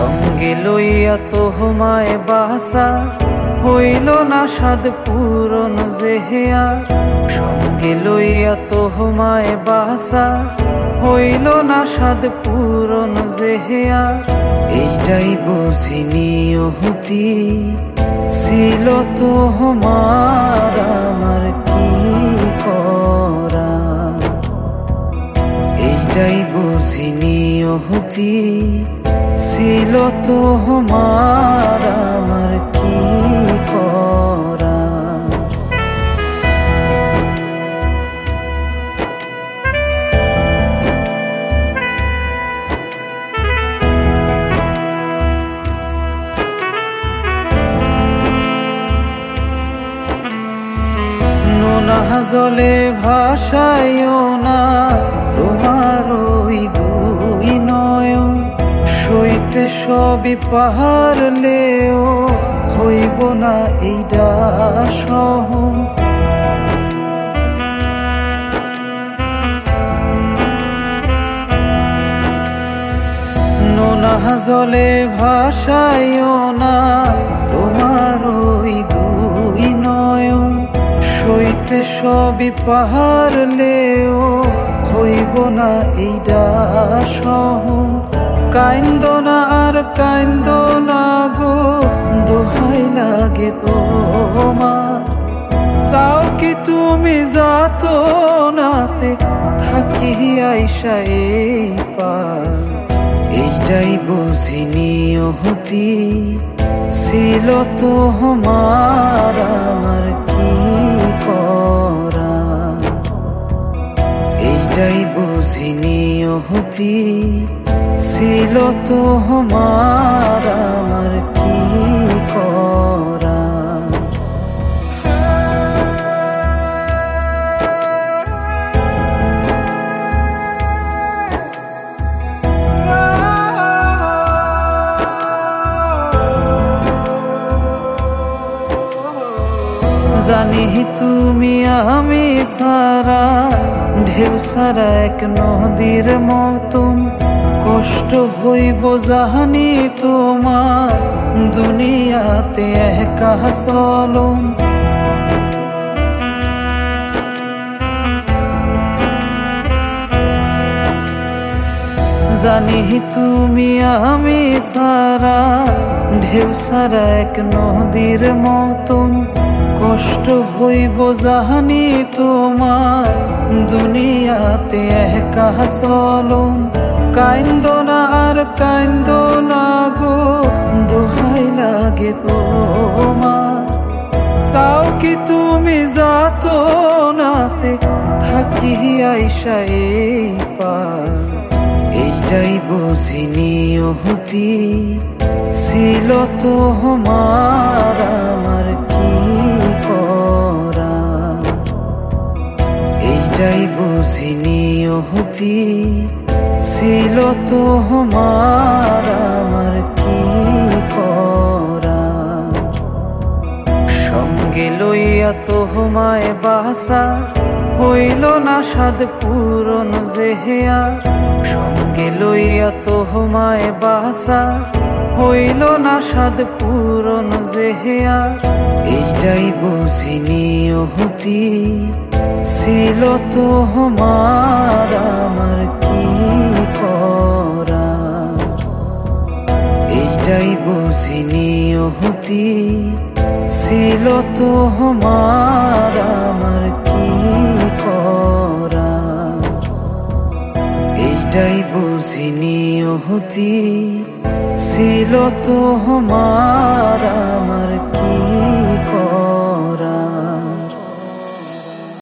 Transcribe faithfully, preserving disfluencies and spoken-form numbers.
সঙ্গে লইয়া তোমায় বাসা হইল না সাদ পূরণ যেহেয়া। সঙ্গে লইয়া তোমায় বাসা হইল না সাদ পূরণ যেহেয়া। এইটাই বুঝিনি অহুতি ছিল তোমার আমার কি করা। এইটাই বুঝিনি অহুতি ছিল তোমার আমার কি করা। নোনা জলে ভাসাইও না তোমার ওই দুই নয়ন। সইতে সবই পাহাড়লেও হইব না এইটা সহন। নোনা জলে ভাসাইও না তোমার ওই দুই নয়ন। সইতে সবই পাহাড়লেও হইব না এইটা সহন। কাইন্দ না আর কাইন্দ না গো দোহাই লাগে তোমার। চাও কি তুমি যাত নাতে থাকি আইসা এই পার। এইটাই বুঝিনি অহুতি ছিল তোমার আমার কি করা। এইটাই বুঝিনি অহুতি ছিল তোমার আমার কি করা। জানি তুমি আমি সারা ঢেউ সারা এক নদীর মতন। কষ্ট হইব জানি তোমার দুনিয়াতে একা চলন। জানি তুমি আমি সারা ঢেউ সারা এক নদীর মতন। কষ্ট হইব জানি তোমার দুনিয়াতে একা চলন। কাইন্দ না আর কাইন্দ না গো দোহাই লাগে তোমার। চাও কি তুমি যাত নাতে থাকি আইসা এই পার। এইটাই বুঝিনি অহুতি ছিল তোমার আমার কি করা। এইটাই বুঝিনি অহুতি ছিল তোমার আমার কি করা। সঙ্গে লইয়া তোমায় বাসা হইল না সাদ পূরণ যেহেয়া। সঙ্গে লইয়া তোমায় বাসা হইল না সাদ পূরণ যেহেয়া। এইটাই বুঝিনি অহুতি ছিল তোমার আমার কি করা। এইটাই বুঝিনি অহুতি ছিল তোমার আমার কি করা। এইটাই বুঝিনি অহুতি ছিল তোমার আমার কি